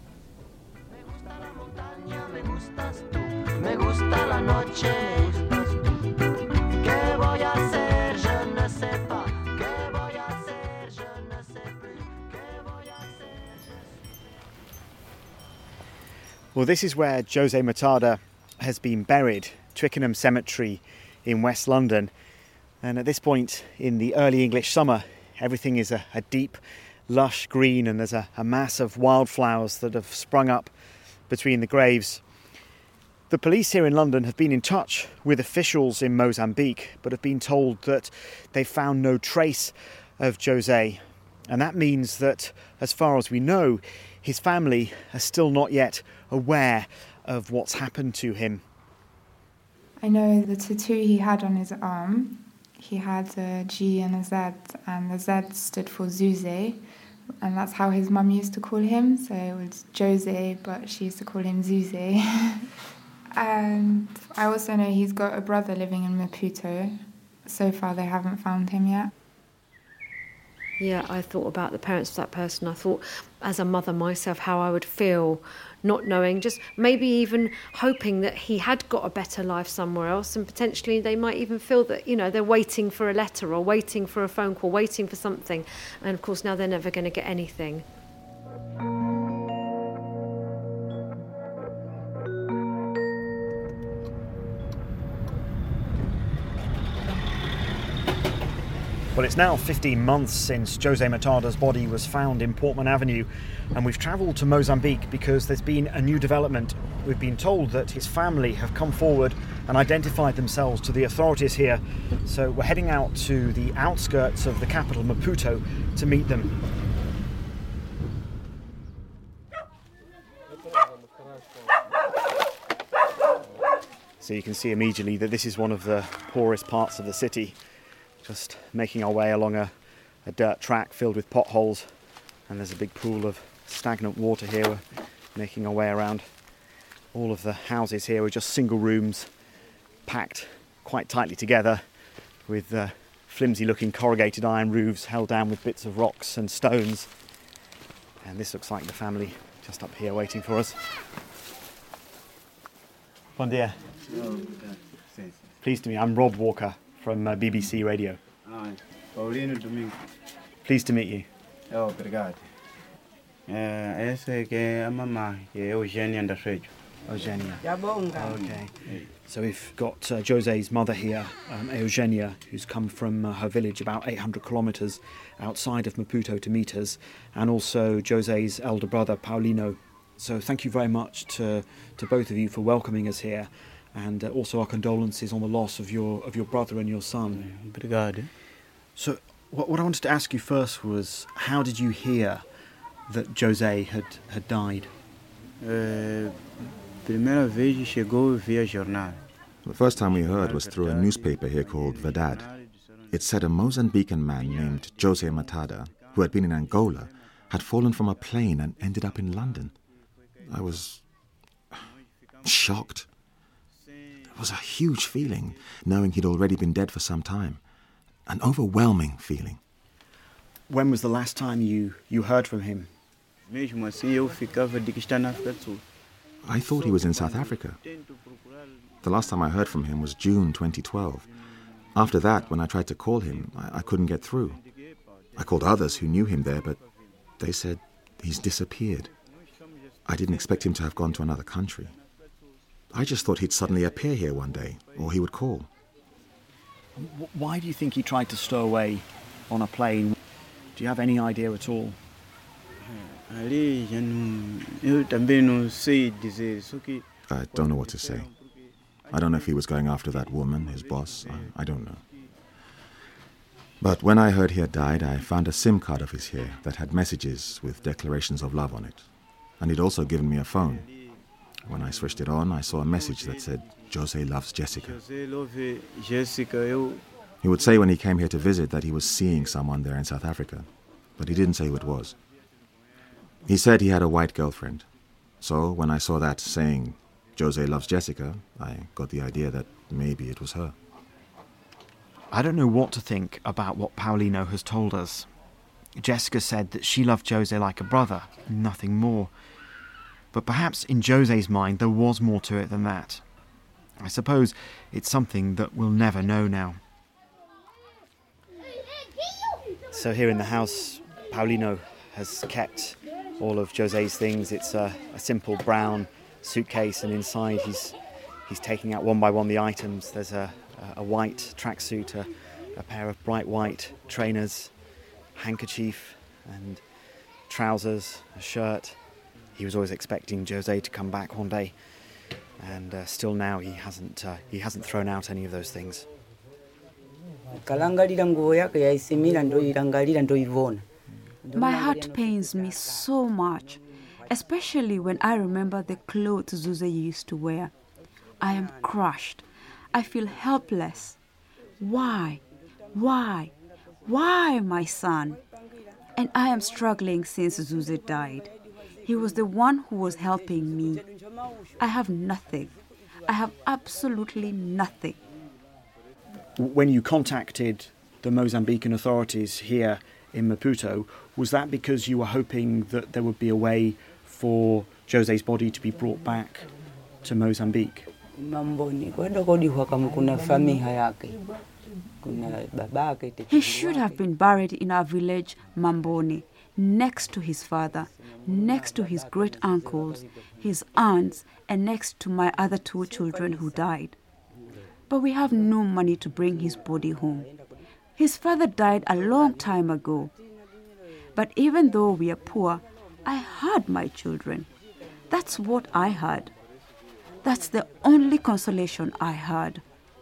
Speaker 8: Well, this is where Jose Matada has been buried, Twickenham Cemetery in West London. And at this point in the early English summer, Everything is a, a deep, lush green, and there's a, a mass of wildflowers that have sprung up between the graves. The police here in London have been in touch with officials in Mozambique, but have been told that they've found no trace of Jose. And that means that, as far as we know, his family are still not yet aware of what's happened to him.
Speaker 3: I know the tattoo he had on his arm. He had a G and a Z, and the Z stood for Zuze, and that's how his mum used to call him. So it was Jose, but she used to call him Zuze. And I also know he's got a brother living in Maputo. So far they haven't found him yet.
Speaker 21: Yeah, I thought about the parents of that person. I thought, as a mother myself, how I would feel not knowing, just maybe even hoping that he had got a better life somewhere else, and potentially they might even feel that, you know, they're waiting for a letter or waiting for a phone call, waiting for something. And of course now they're never going to get anything.
Speaker 8: Well, it's now fifteen months since Jose Matada's body was found in Portman Avenue, and we've travelled to Mozambique because there's been a new development. We've been told that his family have come forward and identified themselves to the authorities here, so we're heading out to the outskirts of the capital, Maputo, to meet them. So you can see immediately that this is one of the poorest parts of the city. Just making our way along a, a dirt track filled with potholes, and there's a big pool of stagnant water here. We're making our way around. All of the houses here are just single rooms, packed quite tightly together, with uh, flimsy looking corrugated iron roofs held down with bits of rocks and stones. And this looks like the family just up here waiting for us. Bon dia. Pleased to meet you. I'm Rob Walker from uh, B B C Radio.
Speaker 12: Hi, Paulino Domingo.
Speaker 8: Pleased to meet you.
Speaker 12: Oh, obrigado. Essa é a mamãe, é Eugenia da Frejo.
Speaker 8: Eugenia. Okay. So we've got uh, Jose's mother here, um, Eugenia, who's come from uh, her village about eight hundred kilometres outside of Maputo to meet us, and also Jose's elder brother, Paulino. So thank you very much to, to both of you for welcoming us here. And uh, also our condolences on the loss of your of your brother and your son.
Speaker 12: Obrigado.
Speaker 8: So what, what I wanted to ask you first was, how did you hear that Jose had, had died?
Speaker 12: Uh, primeira vez chegou via jornal.
Speaker 13: The first time we heard was through a newspaper here called Verdade. It said a Mozambican man named Jose Matada, who had been in Angola, had fallen from a plane and ended up in London. I was shocked. It was a huge feeling, knowing he'd already been dead for some time. An overwhelming feeling.
Speaker 8: When was the last time you, you heard from him?
Speaker 12: Mesmo assim, eu ficava de que está na África do Sul.
Speaker 13: I thought he was in South Africa. The last time I heard from him was June twenty twelve. After that, when I tried to call him, I, I couldn't get through. I called others who knew him there, but they said he's disappeared. I didn't expect him to have gone to another country. I just thought he'd suddenly appear here one day, or he would call.
Speaker 8: Why do you think he tried to stow away on a plane? Do you have any idea at all?
Speaker 12: Ali, eu também não sei dizer, só que
Speaker 13: I don't know what to say. I don't know if he was going after that woman, his boss. I, I don't know. But when I heard he had died, I found a SIM card of his here that had messages with declarations of love on it. And he'd also given me a phone. When I switched it on, I saw a message that said, Jose loves Jessica.
Speaker 12: Jose love Jessica. Eu...
Speaker 13: He would say when he came here to visit that he was seeing someone there in South Africa, but he didn't say who it was. He said he had a white girlfriend. So when I saw that saying, Jose loves Jessica, I got the idea that maybe it was her.
Speaker 8: I don't know what to think about what Paulino has told us. Jessica said that she loved Jose like a brother, nothing more. But perhaps in Jose's mind there was more to it than that. I suppose it's something that we'll never know now. So here in the house, Paulino has kept all of Jose's things. It's a, a simple brown suitcase, and inside he's he's taking out one by one the items. There's a, a white tracksuit, a, a pair of bright white trainers, handkerchief and trousers, a shirt. He was always expecting Jose to come back one day, and uh, still now he hasn't uh, he hasn't thrown out any of those things.
Speaker 11: My heart pains me so much, especially when I remember the clothes Zuze used to wear. I am crushed. I feel helpless. Why? Why? Why, my son? And I am struggling since Zuze died. He was the one who was helping me. I have nothing. I have absolutely nothing.
Speaker 8: When you contacted the Mozambican authorities here in Maputo, was that because you were hoping that there would be a way for Jose's body to be brought back to Mozambique?
Speaker 11: He should have been buried in our village, Mamboni, next to his father, next to his great-uncles, his aunts, and next to my other two children who died. But we have no money to bring his body home. His father died a long time ago. But even though we are poor, I had my children. That's what I had. That's the only consolation I had.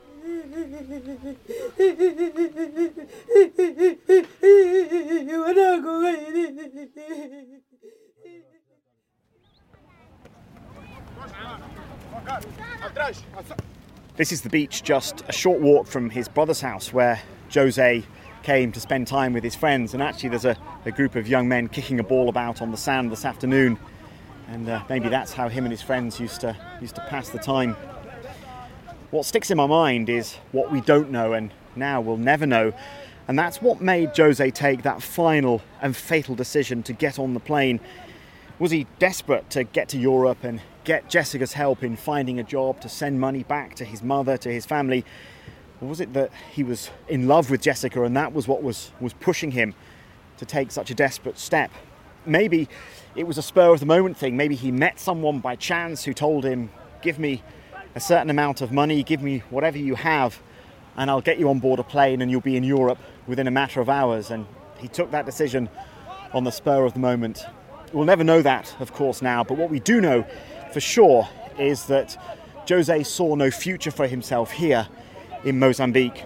Speaker 8: This is the beach just a short walk from his brother's house where Jose came to spend time with his friends, and actually there's a, a group of young men kicking a ball about on the sand this afternoon, and uh, maybe that's how him and his friends used to used to pass the time. What sticks in my mind is what we don't know and now we'll never know, and that's what made Jose take that final and fatal decision to get on the plane. Was he desperate to get to Europe and get Jessica's help in finding a job to send money back to his mother, to his family? Or was it that he was in love with Jessica and that was what was, was pushing him to take such a desperate step? Maybe it was a spur of the moment thing. Maybe he met someone by chance who told him, give me a certain amount of money, give me whatever you have, and I'll get you on board a plane and you'll be in Europe within a matter of hours. And he took that decision on the spur of the moment. We'll never know that, of course, now, but what we do know for sure is that Jose saw no future for himself here in Mozambique.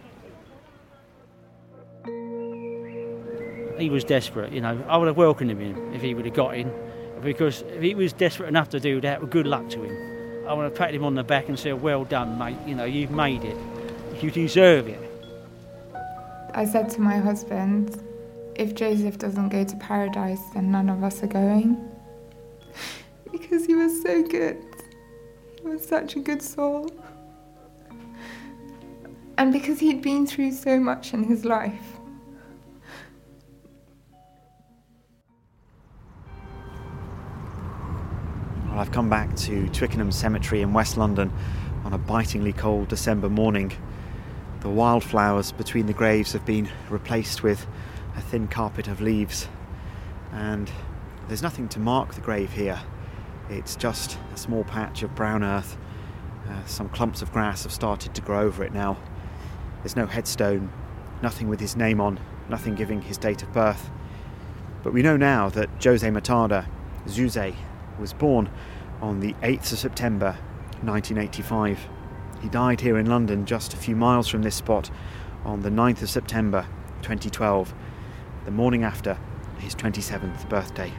Speaker 18: He was desperate, you know. I would have welcomed him in if he would have got in, because if he was desperate enough to do that, well, good luck to him. I would have patted him on the back and said, well done, mate, you know, you've made it. You deserve it.
Speaker 3: I said to my husband, if Joseph doesn't go to paradise, then none of us are going. Because he was so good. He was such a good soul. And because he'd been through so much in his life.
Speaker 8: Well, I've come back to Twickenham Cemetery in West London on a bitingly cold December morning. The wildflowers between the graves have been replaced with a thin carpet of leaves, and there's nothing to mark the grave here. It's just a small patch of brown earth. Uh, some clumps of grass have started to grow over it now. There's no headstone, nothing with his name on, nothing giving his date of birth. But we know now that Jose Matada, Zuze, was born on the eighth of September nineteen eighty-five. He died here in London, just a few miles from this spot, on the ninth of September twenty twelve, the morning after his twenty-seventh birthday.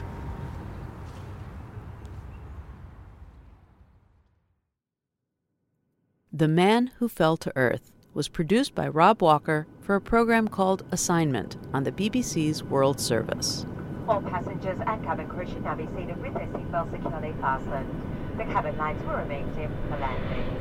Speaker 6: The Man Who Fell to Earth was produced by Rob Walker for a program called Assignment on the B B C's World Service.
Speaker 15: All passengers and cabin crew should now be seated with their seatbelts securely fastened. The cabin lights will remain dim for landing.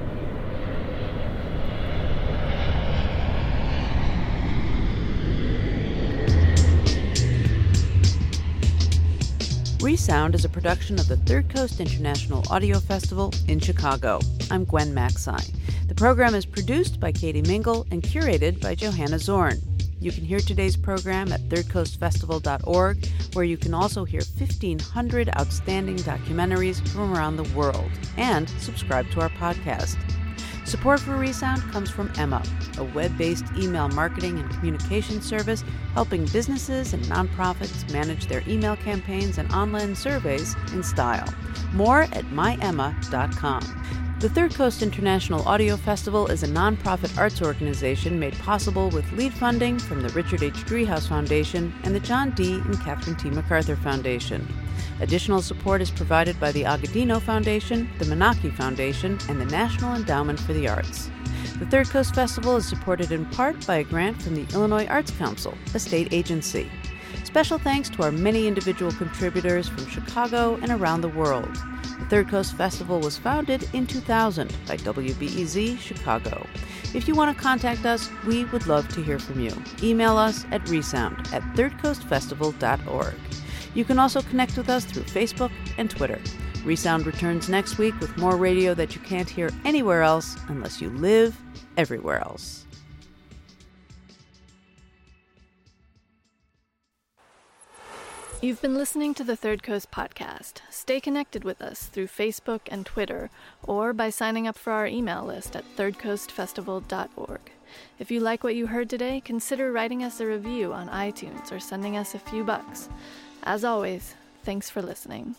Speaker 6: Resound is a production of the Third Coast International Audio Festival in Chicago. I'm Gwen Macsai. The program is produced by Katie Mingle and curated by Johanna Zorn. You can hear today's program at third coast festival dot org, where you can also hear fifteen hundred outstanding documentaries from around the world and subscribe to our podcast. Support for ReSound comes from Emma, a web-based email marketing and communication service helping businesses and nonprofits manage their email campaigns and online surveys in style. More at my emma dot com. The Third Coast International Audio Festival is a nonprofit arts organization made possible with lead funding from the Richard H. Driehaus Foundation and the John D. and Catherine T. MacArthur Foundation. Additional support is provided by the Agudino Foundation, the Menaki Foundation, and the National Endowment for the Arts. The Third Coast Festival is supported in part by a grant from the Illinois Arts Council, a state agency. Special thanks to our many individual contributors from Chicago and around the world. The Third Coast Festival was founded in two thousand by W B E Z Chicago. If you want to contact us, we would love to hear from you. Email us at resound at third coast festival dot org. You can also connect with us through Facebook and Twitter. ReSound returns next week with more radio that you can't hear anywhere else unless you live everywhere else.
Speaker 7: You've been listening to the Third Coast Podcast. Stay connected with us through Facebook and Twitter, or by signing up for our email list at third coast festival dot org. If you like what you heard today, consider writing us a review on iTunes or sending us a few bucks. As always, thanks for listening.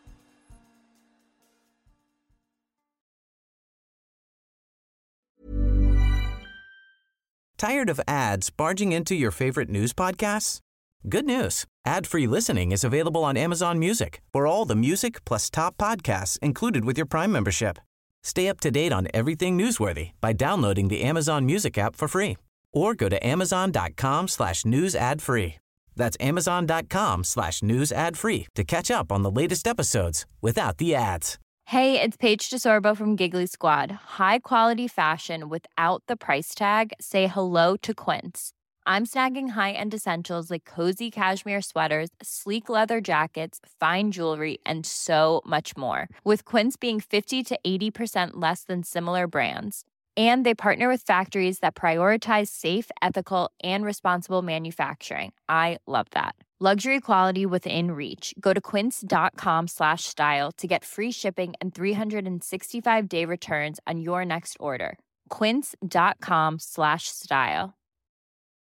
Speaker 1: Tired of ads barging into your favorite news podcasts? Good news. Ad-free listening is available on Amazon Music for all the music plus top podcasts included with your Prime membership. Stay up to date on everything newsworthy by downloading the Amazon Music app for free or go to amazon.com slash news ad free. That's amazon.com slash news ad free to catch up on the latest episodes without the ads.
Speaker 14: Hey, it's Paige DeSorbo from Giggly Squad. High quality fashion without the price tag. Say hello to Quince. I'm snagging high-end essentials like cozy cashmere sweaters, sleek leather jackets, fine jewelry, and so much more. With Quince being fifty to eighty percent less than similar brands. And they partner with factories that prioritize safe, ethical, and responsible manufacturing. I love that. Luxury quality within reach. Go to quince.com slash style to get free shipping and three sixty-five day returns on your next order. Quince.com slash style.